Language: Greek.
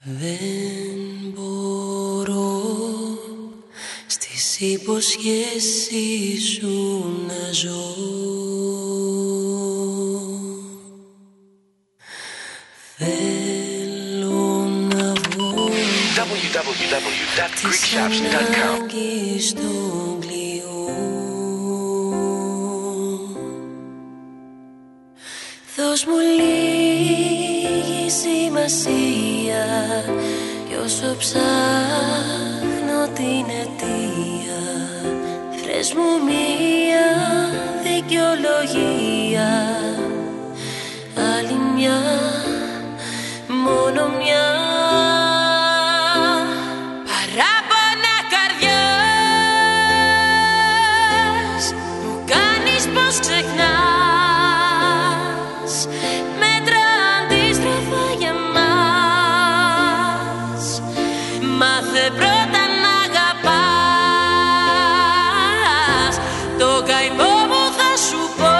Δεν μπορώ στις υποσχέσεις σου να ζω. Θέλω να βγω www.greekshops.com. στον κλειό. Δώσ' μου λίγη σημασία κι όσο ψάχνω την αιτία, βρες μου μία δικαιολογία, άλλη μια, μόνο μια. Παράπονα καρδιάς, μου κάνεις πως ξεχνάς, μέτρα αντίστροφα για μας. Μάθε πρώτα να αγαπάς, το καημό μου θα σου πω.